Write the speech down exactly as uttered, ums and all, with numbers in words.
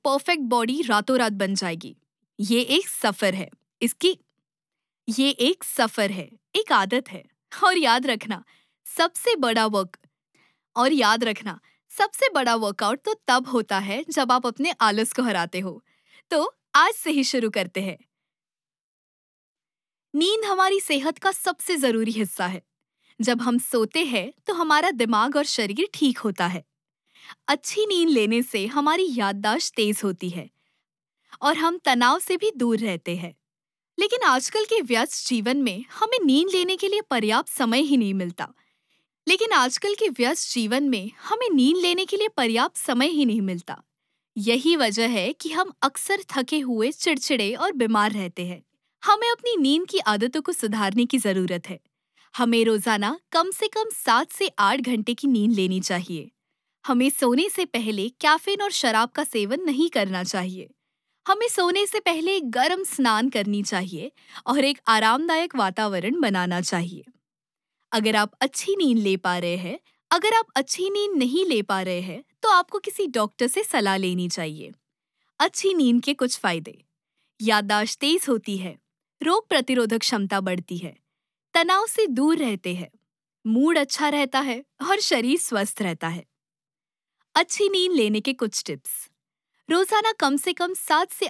Perfect body रातों रात बन जाएगी। ये एक सफर है। इसकी ये एक सफर है, एक आदत है। और याद रखना सबसे बड़ा वर्क और याद रखना सबसे बड़ा वर्कआउट तो तब होता है जब आप अपने आलस को हराते हो। तो आज से ही शुरू करते हैं। नींद हमारी सेहत का सबसे जरूरी हिस्सा है। जब हम सोते हैं तो हमारा दिमाग और शरीर ठीक होता है। अच्छी नींद लेने से हमारी याददाश्त तेज होती है और हम तनाव से भी दूर रहते हैं। लेकिन आजकल के व्यस्त जीवन में हमें नींद लेने के लिए पर्याप्त समय ही नहीं मिलता। लेकिन आजकल के व्यस्त जीवन में हमें नींद लेने के लिए पर्याप्त समय ही नहीं मिलता। यही वजह है कि हम अक्सर थके हुए, चिड़चिड़े और बीमार रहते हैं। हमें अपनी नींद की आदतों को सुधारने की जरूरत है। हमें रोजाना कम से कम सात से आठ घंटे की नींद लेनी चाहिए। हमें सोने से पहले कैफीन और शराब का सेवन नहीं करना चाहिए। हमें सोने से पहले गर्म स्नान करनी चाहिए और एक आरामदायक वातावरण बनाना चाहिए। अगर आप अच्छी नींद ले पा रहे हैं, अगर आप अच्छी नींद नहीं ले पा रहे हैं, तो आपको किसी डॉक्टर से सलाह लेनी चाहिए। अच्छी नींद के कुछ फायदे: याददाश्त तेज होती है, रोग प्रतिरोधक क्षमता बढ़ती है, तनाव से दूर रहते हैं, मूड अच्छा रहता है और शरीर स्वस्थ रहता है। अच्छी नींद लेने के कुछ टिप्स: रोजाना कम से कम सात से